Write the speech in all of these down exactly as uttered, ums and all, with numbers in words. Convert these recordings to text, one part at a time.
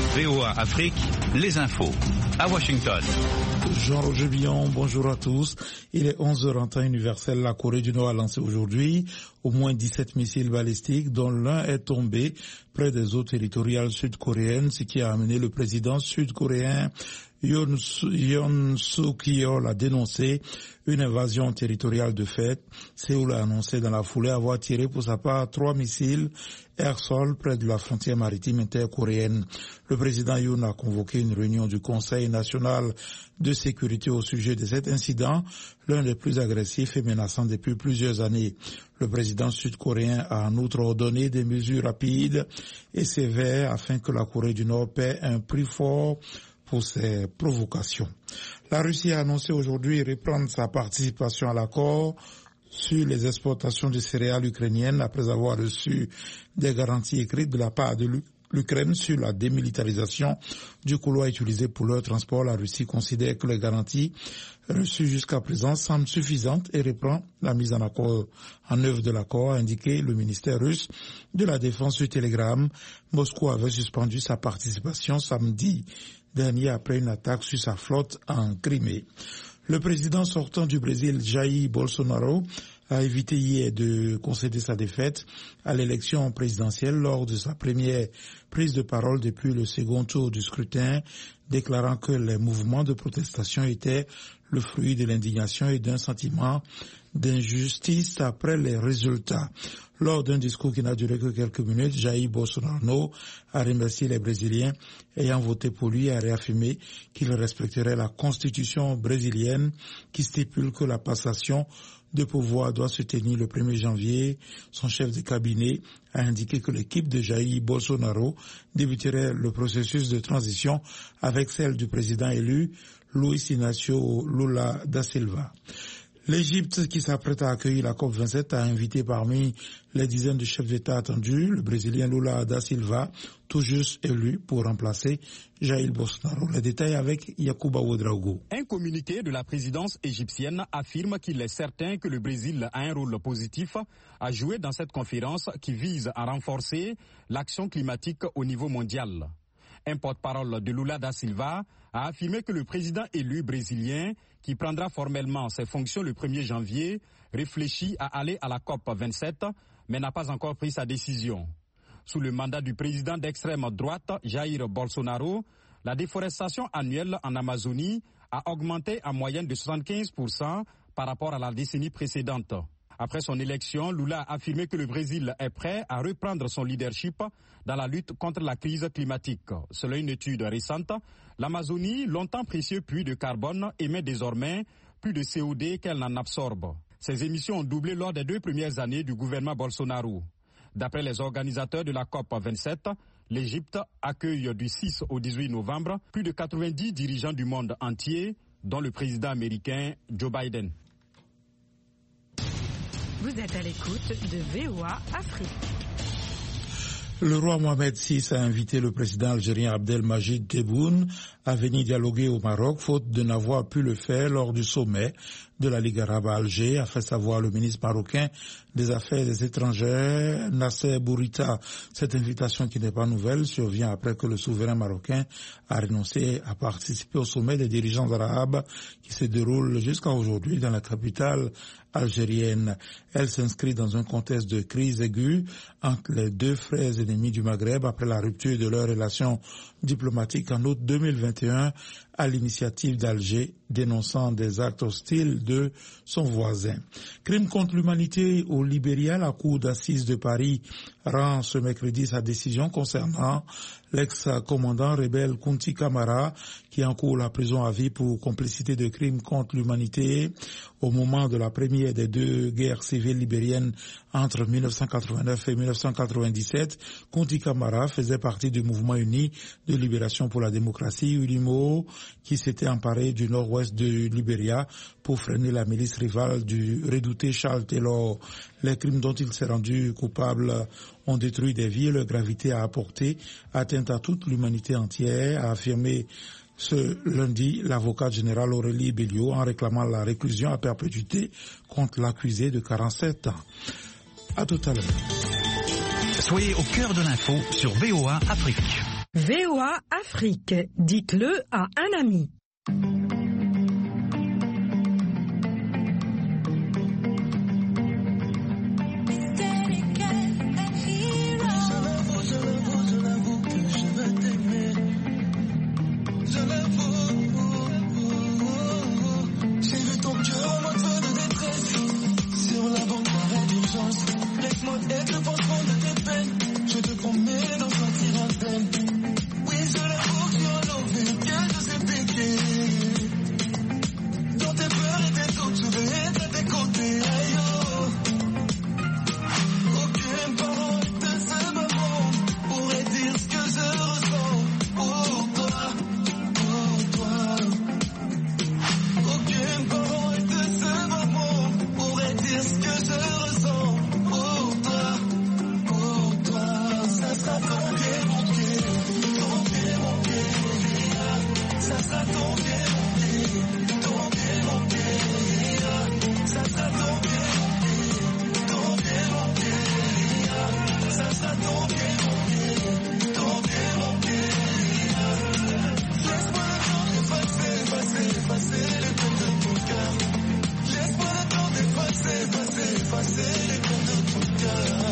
V O A Afrique, les infos. À Washington. Jean-Roger Billon, bonjour à tous. Il est onze heures en temps universel. La Corée du Nord a lancé aujourd'hui au moins dix-sept missiles balistiques, dont l'un est tombé près des eaux territoriales sud-coréennes, ce qui a amené le président sud-coréen Yoon Suk-yeol a dénoncé une invasion territoriale de fait. Séoul a annoncé dans la foulée avoir tiré pour sa part trois missiles air-sol près de la frontière maritime intercoréenne. Le président Yoon a convoqué une réunion du Conseil national de sécurité au sujet de cet incident, l'un des plus agressifs et menaçants depuis plusieurs années. Le président sud-coréen a en outre ordonné des mesures rapides et sévères afin que la Corée du Nord paie un prix fort pour ces provocations. La Russie a annoncé aujourd'hui reprendre sa participation à l'accord sur les exportations de céréales ukrainiennes après avoir reçu des garanties écrites de la part de l'Ukraine sur la démilitarisation du couloir utilisé pour leur transport. La Russie considère que les garanties reçues jusqu'à présent semblent suffisantes et reprend la mise en accord, en œuvre de l'accord, a indiqué le ministère russe de la Défense sur Telegram. Moscou avait suspendu sa participation samedi dernier après une attaque sur sa flotte en Crimée. Le président sortant du Brésil, Jair Bolsonaro, a évité hier de concéder sa défaite à l'élection présidentielle lors de sa première prise de parole depuis le second tour du scrutin, déclarant que les mouvements de protestation étaient le fruit de l'indignation et d'un sentiment d'injustice après les résultats. Lors d'un discours qui n'a duré que quelques minutes, Jair Bolsonaro a remercié les Brésiliens ayant voté pour lui et a réaffirmé qu'il respecterait la constitution brésilienne qui stipule que la passation de pouvoir doit se tenir le premier janvier. Son chef de cabinet a indiqué que l'équipe de Jair Bolsonaro débuterait le processus de transition avec celle du président élu Luiz Inácio Lula da Silva. L'Égypte, qui s'apprête à accueillir la COP vingt-sept, a invité parmi les dizaines de chefs d'État attendus le Brésilien Lula da Silva, tout juste élu pour remplacer Jair Bolsonaro. Les détails avec Yacouba Ouedraogo. Un communiqué de la présidence égyptienne affirme qu'il est certain que le Brésil a un rôle positif à jouer dans cette conférence qui vise à renforcer l'action climatique au niveau mondial. Un porte-parole de Lula da Silva a affirmé que le président élu brésilien, qui prendra formellement ses fonctions le premier janvier, réfléchit à aller à la COP vingt-sept, mais n'a pas encore pris sa décision. Sous le mandat du président d'extrême droite, Jair Bolsonaro, la déforestation annuelle en Amazonie a augmenté en moyenne de soixante-quinze pour cent par rapport à la décennie précédente. Après son élection, Lula a affirmé que le Brésil est prêt à reprendre son leadership dans la lutte contre la crise climatique. Selon une étude récente, l'Amazonie, longtemps précieux puits de carbone, émet désormais plus de C O deux qu'elle n'en absorbe. Ces émissions ont doublé lors des deux premières années du gouvernement Bolsonaro. D'après les organisateurs de la COP vingt-sept, l'Égypte accueille du six au dix-huit novembre plus de quatre-vingt-dix dirigeants du monde entier, dont le président américain Joe Biden. Vous êtes à l'écoute de V O A Afrique. Le roi Mohamed six a invité le président algérien Abdelmajid Tebboune à venir dialoguer au Maroc, faute de n'avoir pu le faire lors du sommet de la Ligue arabe à Alger, a fait savoir le ministre marocain des Affaires étrangères, Nasser Bourita. Cette invitation, qui n'est pas nouvelle, survient après que le souverain marocain a renoncé à participer au sommet des dirigeants arabes qui se déroule jusqu'à aujourd'hui dans la capitale algérienne. Elle s'inscrit dans un contexte de crise aiguë entre les deux frères ennemis du Maghreb après la rupture de leurs relations diplomatiques en août deux mille vingt et un à l'initiative d'Alger, dénonçant des actes hostiles de son voisin. Crime contre l'humanité au Libéria, la cour d'assises de Paris rend ce mercredi sa décision concernant l'ex-commandant rebelle Kunti Kamara, qui encourt la prison à vie pour complicité de crimes contre l'humanité au moment de la première des deux guerres civiles libériennes entre mille neuf cent quatre-vingt-neuf et mille neuf cent quatre-vingt-dix-sept. Kunti Kamara faisait partie du mouvement uni de libération pour la démocratie, U L I M O, qui s'était emparé du nord-ouest du Libéria pour freiner la milice rivale du redouté Charles Taylor. Les crimes dont il s'est rendu coupable ont détruit des vies et leur gravité a apporté atteinte à toute l'humanité entière, a affirmé ce lundi l'avocate générale Aurélie Belliot en réclamant la réclusion à perpétuité contre l'accusé de quarante-sept ans. À tout à l'heure. Soyez au cœur de l'info sur V O A Afrique. V O A Afrique, dites-le à un ami. Laisse-moi être le pansement de tes peines. Je te promets d'en sortir indemne. Oui, je l'avoue, tu as l'envie que je sais piquer. Dans tes peurs et tes doutes, je vais être à tes côtés. Aïe, oh. Aucune parole de ce moment pourrait dire ce que je ressens pour toi, pour toi. Aucune parole de ce moment pourrait dire ce que je ressens. Ça sera ton pied, mon pied, ton pied, mon pied. Ça sera ton pied, mon pied, ton pied, mon pied. Ça sera ton pied, mon pied, ton pied, mon pied. Ça sera ton pied, mon pied, ton pied, mon pied. Laisse-moi le temps d'effacer, effacer, effacer les peines de ton cœur. Laisse-moi le temps d'effacer, effacer, effacer les peines de ton cœur.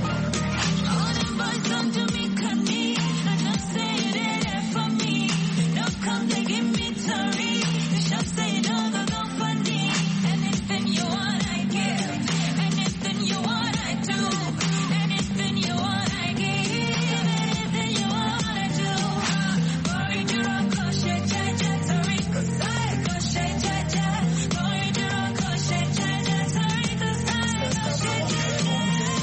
Come to me, come me. I just say you're there for me. Don't come to give me sorry. You should say no, the company. Anything you want, I give. Anything you want, I do. Anything you want, I give. Anything you want, I do. Boy, you don't crochet, cha cha, sorry, 'cause I crochet, cha cha. Boy, you don't crochet, cha cha, sorry, 'cause I crochet, cha cha.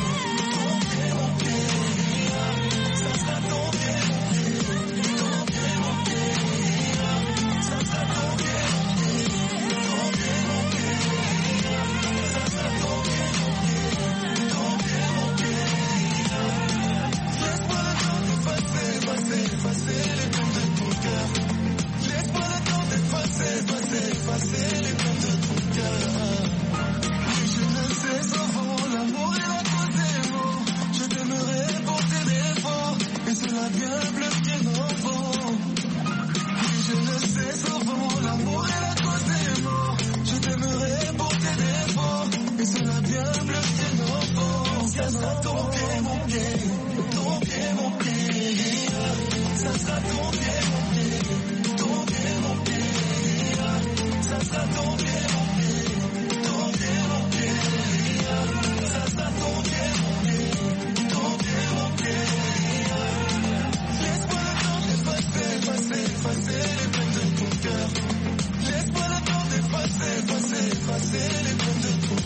Effacer les peines de ton cœur. Oui, je le sais souvent, l'amour est la cause des maux. Je t'aimerai pour tes défauts, et cela vient bloquer nos mots. Oui, je le sais souvent, l'amour est la cause des maux. Je t'aimerai pour tes défauts, et cela vient bloquer nos mots. Ça sera ton pied, mon pied, ton pied, mon pied. Ça sera ton pied, mon pied, ton pied, mon pied. Ça sera ton pied, mon pied, ton pied, mon pied. Ça sera ton pied, mon pied, ton pied, mon pied. Laisse-moi le temps d'effacer, effacer, effacer les peines de ton cœur. Laisse-moi le temps d'effacer, effacer, effacer les peines de ton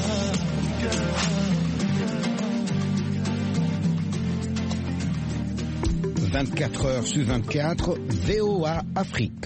cœur. vingt-quatre heures sur vingt-quatre, V O A Afrique.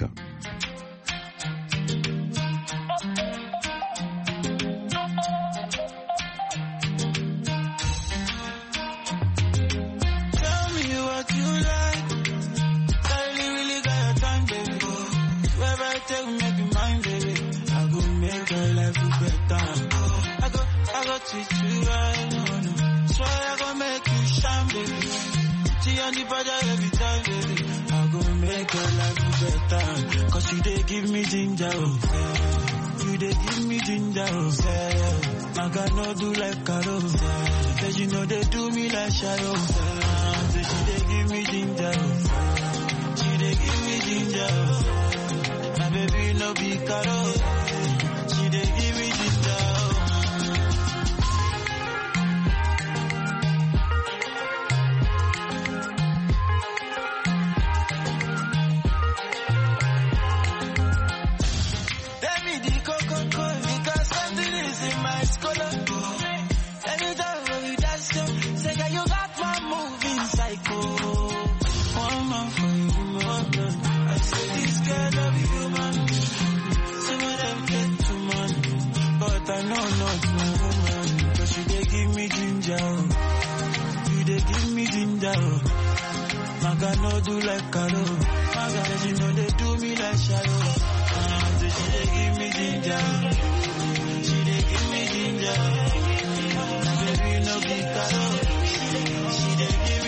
Cause you dey give me ginger, oh. You dey give me ginger, oh. I got no do like Carol. Cause you know they do me like Shadow. So she dey give me ginger, oh. She dey give me ginger, oh. My baby no be Carol. She dey give me ginger, oh. Maga no do like Karo. Maga, you know they do me like Shadow. Uh, so she dey give me ginger. She dey give me ginger. Baby no be Karo. She dey give